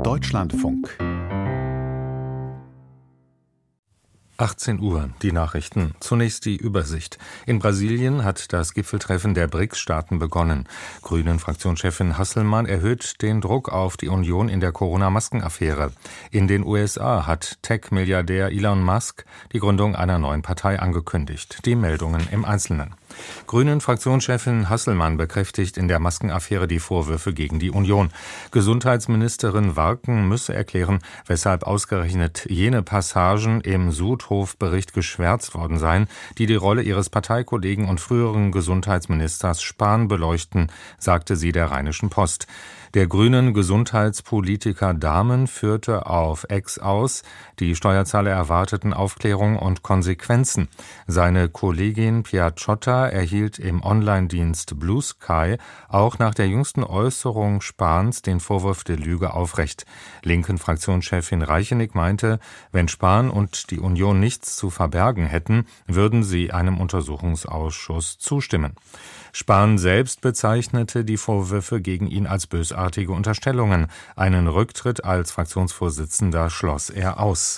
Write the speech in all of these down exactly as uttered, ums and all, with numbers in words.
Deutschlandfunk. achtzehn Uhr, die Nachrichten. Zunächst die Übersicht. In Brasilien hat das Gipfeltreffen der B R I C S-Staaten begonnen. Grünen-Fraktionschefin Hasselmann erhöht den Druck auf die Union in der Corona-Maskenaffäre. In den U S A hat Tech-Milliardär Elon Musk die Gründung einer neuen Partei angekündigt. Die Meldungen im Einzelnen. Grünen-Fraktionschefin Hasselmann bekräftigt in der Maskenaffäre die Vorwürfe gegen die Union. Gesundheitsministerin Warken müsse erklären, weshalb ausgerechnet jene Passagen im Sudhof-Bericht geschwärzt worden seien, die die Rolle ihres Parteikollegen und früheren Gesundheitsministers Spahn beleuchten, sagte sie der Rheinischen Post. Der grünen Gesundheitspolitiker Dahmen führte auf X aus, die Steuerzahler erwarteten Aufklärung und Konsequenzen. Seine Kollegin Piacciotta erhielt im Online-Dienst Blue Sky auch nach der jüngsten Äußerung Spahns den Vorwurf der Lüge aufrecht. Linken Fraktionschefin Reichenick meinte, wenn Spahn und die Union nichts zu verbergen hätten, würden sie einem Untersuchungsausschuss zustimmen. Spahn selbst bezeichnete die Vorwürfe gegen ihn als bösartige Unterstellungen. Einen Rücktritt als Fraktionsvorsitzender schloss er aus.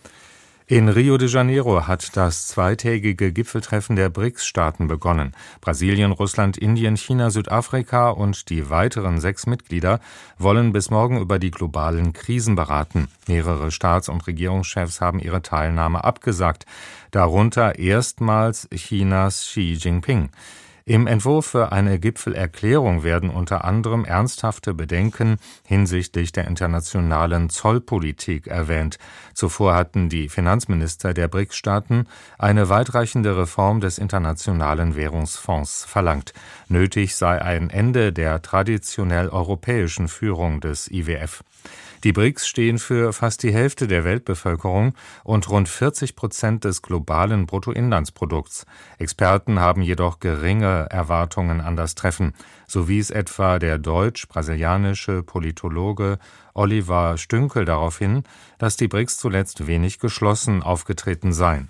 In Rio de Janeiro hat das zweitägige Gipfeltreffen der B R I C S-Staaten begonnen. Brasilien, Russland, Indien, China, Südafrika und die weiteren sechs Mitglieder wollen bis morgen über die globalen Krisen beraten. Mehrere Staats- und Regierungschefs haben ihre Teilnahme abgesagt, darunter erstmals Chinas Xi Jinping. Im Entwurf für eine Gipfelerklärung werden unter anderem ernsthafte Bedenken hinsichtlich der internationalen Zollpolitik erwähnt. Zuvor hatten die Finanzminister der B R I C S-Staaten eine weitreichende Reform des Internationalen Währungsfonds verlangt. Nötig sei ein Ende der traditionell europäischen Führung des I W F. Die B R I C S stehen für fast die Hälfte der Weltbevölkerung und rund vierzig Prozent des globalen Bruttoinlandsprodukts. Experten haben jedoch geringe Erwartungen an das Treffen, so wies etwa der deutsch-brasilianische Politologe Oliver Stünkel darauf hin, dass die B R I C S zuletzt wenig geschlossen aufgetreten seien.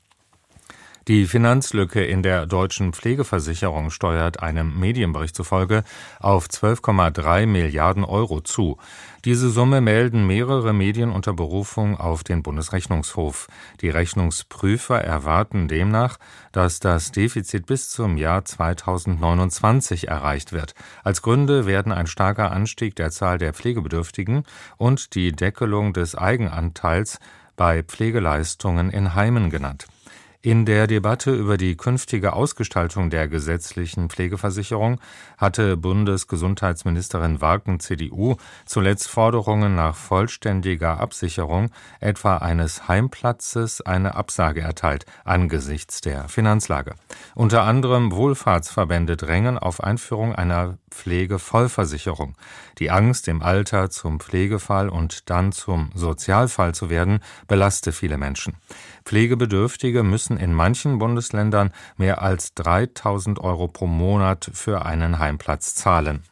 Die Finanzlücke in der deutschen Pflegeversicherung steuert einem Medienbericht zufolge auf zwölf Komma drei Milliarden Euro zu. Diese Summe melden mehrere Medien unter Berufung auf den Bundesrechnungshof. Die Rechnungsprüfer erwarten demnach, dass das Defizit bis zum Jahr zweitausendneunundzwanzig erreicht wird. Als Gründe werden ein starker Anstieg der Zahl der Pflegebedürftigen und die Deckelung des Eigenanteils bei Pflegeleistungen in Heimen genannt. In der Debatte über die künftige Ausgestaltung der gesetzlichen Pflegeversicherung hatte Bundesgesundheitsministerin Warken C D U zuletzt Forderungen nach vollständiger Absicherung, etwa eines Heimplatzes, eine Absage erteilt angesichts der Finanzlage. Unter anderem Wohlfahrtsverbände drängen auf Einführung einer Pflegevollversicherung. Die Angst, im Alter zum Pflegefall und dann zum Sozialfall zu werden, belaste viele Menschen. Pflegebedürftige müssen in manchen Bundesländern mehr als dreitausend Euro pro Monat für einen Heimplatz zahlen.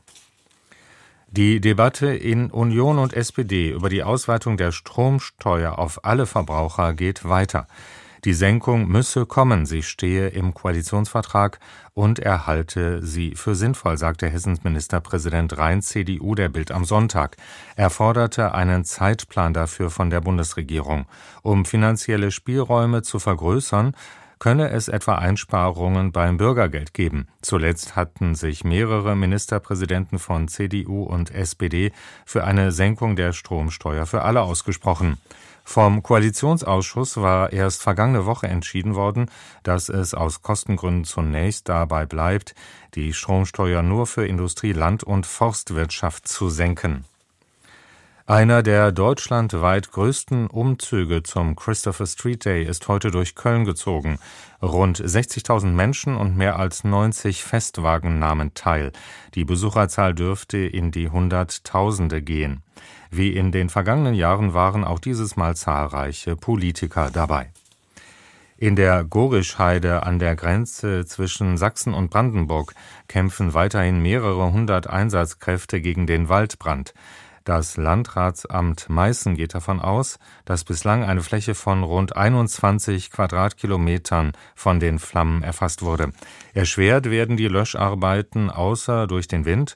Die Debatte in Union und S P D über die Ausweitung der Stromsteuer auf alle Verbraucher geht weiter. Die Senkung müsse kommen, sie stehe im Koalitionsvertrag und er halte sie für sinnvoll, sagte Hessens Ministerpräsident Rhein C D U der Bild am Sonntag. Er forderte einen Zeitplan dafür von der Bundesregierung. Um finanzielle Spielräume zu vergrößern, könne es etwa Einsparungen beim Bürgergeld geben. Zuletzt hatten sich mehrere Ministerpräsidenten von C D U und S P D für eine Senkung der Stromsteuer für alle ausgesprochen. Vom Koalitionsausschuss war erst vergangene Woche entschieden worden, dass es aus Kostengründen zunächst dabei bleibt, die Stromsteuer nur für Industrie, Land- und Forstwirtschaft zu senken. Einer der deutschlandweit größten Umzüge zum Christopher Street Day ist heute durch Köln gezogen. Rund sechzigtausend Menschen und mehr als neunzig Festwagen nahmen teil. Die Besucherzahl dürfte in die Hunderttausende gehen. Wie in den vergangenen Jahren waren auch dieses Mal zahlreiche Politiker dabei. In der Gorischheide an der Grenze zwischen Sachsen und Brandenburg kämpfen weiterhin mehrere hundert Einsatzkräfte gegen den Waldbrand. Das Landratsamt Meißen geht davon aus, dass bislang eine Fläche von rund einundzwanzig Quadratkilometern von den Flammen erfasst wurde. Erschwert werden die Löscharbeiten außer durch den Wind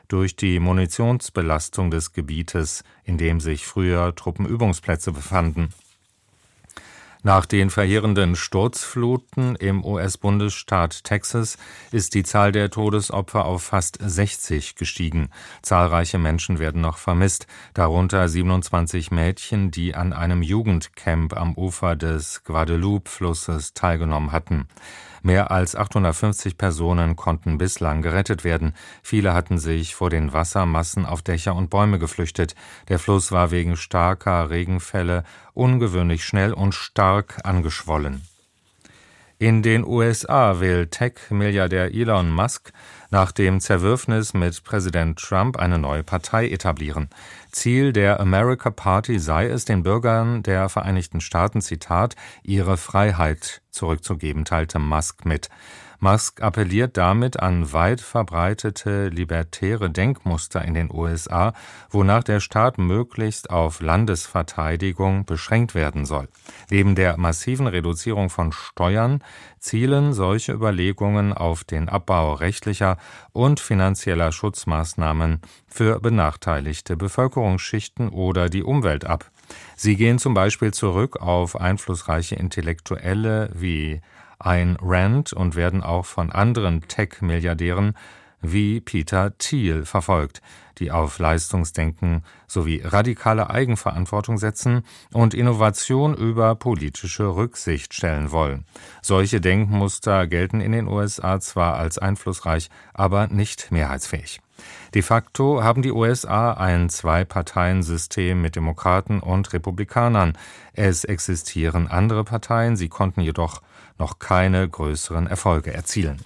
durch die Munitionsbelastung des Gebietes, in dem sich früher Truppenübungsplätze befanden. Nach den verheerenden Sturzfluten im U S-Bundesstaat Texas ist die Zahl der Todesopfer auf fast sechzig gestiegen. Zahlreiche Menschen werden noch vermisst, darunter siebenundzwanzig Mädchen, die an einem Jugendcamp am Ufer des Guadalupe-Flusses teilgenommen hatten. Mehr als achthundertfünfzig Personen konnten bislang gerettet werden. Viele hatten sich vor den Wassermassen auf Dächer und Bäume geflüchtet. Der Fluss war wegen starker Regenfälle ungewöhnlich schnell und stark angeschwollen. In den U S A will Tech-Milliardär Elon Musk nach dem Zerwürfnis mit Präsident Trump eine neue Partei etablieren. Ziel der America Party sei es, den Bürgern der Vereinigten Staaten, Zitat, ihre Freiheit zurückzugeben, teilte Musk mit. Musk appelliert damit an weit verbreitete libertäre Denkmuster in den U S A, wonach der Staat möglichst auf Landesverteidigung beschränkt werden soll. Neben der massiven Reduzierung von Steuern zielen solche Überlegungen auf den Abbau rechtlicher und finanzieller Schutzmaßnahmen für benachteiligte Bevölkerungsschichten oder die Umwelt ab. Sie gehen zum Beispiel zurück auf einflussreiche Intellektuelle wie Ayn Rand und werden auch von anderen Tech-Milliardären wie Peter Thiel verfolgt, die auf Leistungsdenken sowie radikale Eigenverantwortung setzen und Innovation über politische Rücksicht stellen wollen. Solche Denkmuster gelten in den U S A zwar als einflussreich, aber nicht mehrheitsfähig. De facto haben die U S A ein Zwei-Parteien-System mit Demokraten und Republikanern. Es existieren andere Parteien, sie konnten jedoch noch keine größeren Erfolge erzielen.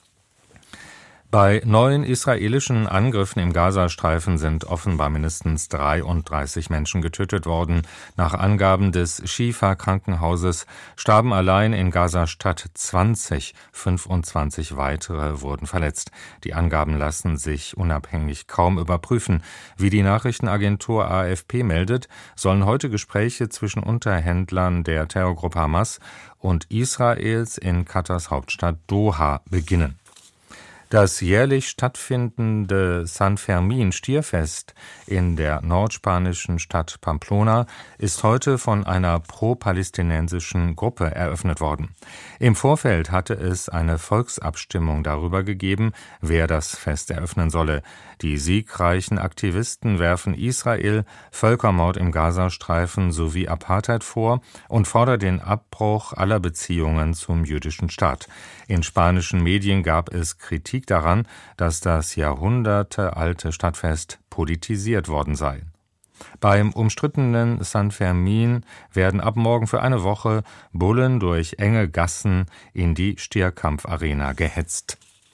Bei neuen israelischen Angriffen im Gazastreifen sind offenbar mindestens dreiunddreißig Menschen getötet worden. Nach Angaben des Shifa-Krankenhauses starben allein in Gaza-Stadt zwanzig, fünfundzwanzig weitere wurden verletzt. Die Angaben lassen sich unabhängig kaum überprüfen. Wie die Nachrichtenagentur A F P meldet, sollen heute Gespräche zwischen Unterhändlern der Terrorgruppe Hamas und Israels in Katars Hauptstadt Doha beginnen. Das jährlich stattfindende San Fermin Stierfest in der nordspanischen Stadt Pamplona ist heute von einer pro-palästinensischen Gruppe eröffnet worden. Im Vorfeld hatte es eine Volksabstimmung darüber gegeben, wer das Fest eröffnen solle. Die siegreichen Aktivisten werfen Israel Völkermord im Gazastreifen sowie Apartheid vor und fordern den Abbruch aller Beziehungen zum jüdischen Staat. In spanischen Medien gab es Kritik daran, dass das jahrhundertealte Stadtfest politisiert worden sei. Beim umstrittenen San Fermin werden ab morgen für eine Woche Bullen durch enge Gassen in die Stierkampfarena gehetzt.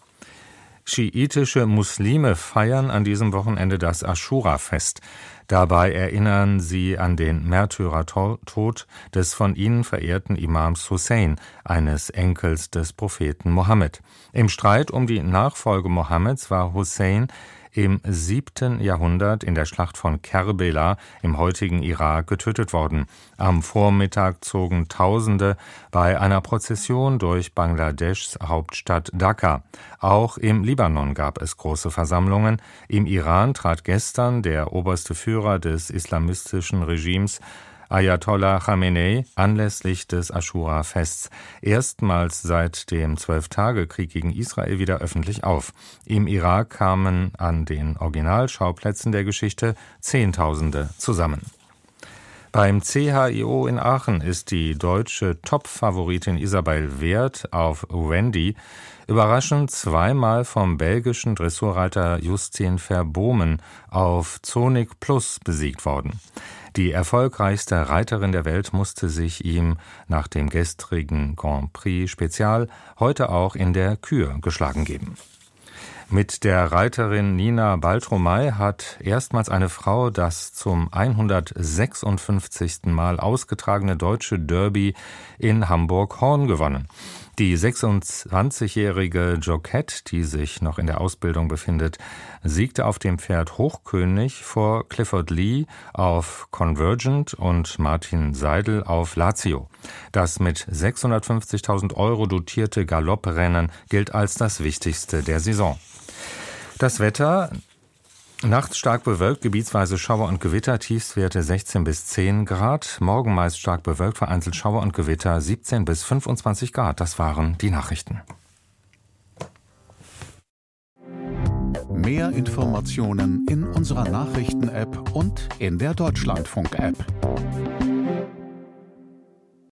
Schiitische Muslime feiern an diesem Wochenende das Aschura-Fest. Dabei erinnern sie an den Märtyrertod des von ihnen verehrten Imams Hussein, eines Enkels des Propheten Mohammed. Im Streit um die Nachfolge Mohammeds war Hussein im siebten Jahrhundert in der Schlacht von Kerbela im heutigen Irak getötet worden. Am Vormittag zogen Tausende bei einer Prozession durch Bangladeschs Hauptstadt Dhaka. Auch im Libanon gab es große Versammlungen. Im Iran trat gestern der oberste Führer des islamistischen Regimes Ayatollah Khamenei anlässlich des Aschura-Fests erstmals seit dem Zwölf-Tage-Krieg gegen Israel wieder öffentlich auf. Im Irak kamen an den Originalschauplätzen der Geschichte Zehntausende zusammen. Beim C H I O in Aachen ist die deutsche Top-Favoritin Isabel Wert auf Wendy überraschend zweimal vom belgischen Dressurreiter Justin Verbomen auf Zonik Plus besiegt worden. Die erfolgreichste Reiterin der Welt musste sich ihm nach dem gestrigen Grand Prix Spezial heute auch in der Kür geschlagen geben. Mit der Reiterin Nina Baltromei hat erstmals eine Frau das zum hundertsechsundfünfzigsten Mal ausgetragene deutsche Derby in Hamburg-Horn gewonnen. Die sechsundzwanzigjährige Jockette, die sich noch in der Ausbildung befindet, siegte auf dem Pferd Hochkönig vor Clifford Lee auf Convergent und Martin Seidel auf Lazio. Das mit sechshundertfünfzigtausend Euro dotierte Galopprennen gilt als das wichtigste der Saison. Das Wetter: Nachts stark bewölkt, gebietsweise Schauer und Gewitter, Tiefstwerte sechzehn bis zehn Grad. Morgen meist stark bewölkt, vereinzelt Schauer und Gewitter, siebzehn bis fünfundzwanzig Grad. Das waren die Nachrichten. Mehr Informationen in unserer Nachrichten-App und in der Deutschlandfunk-App.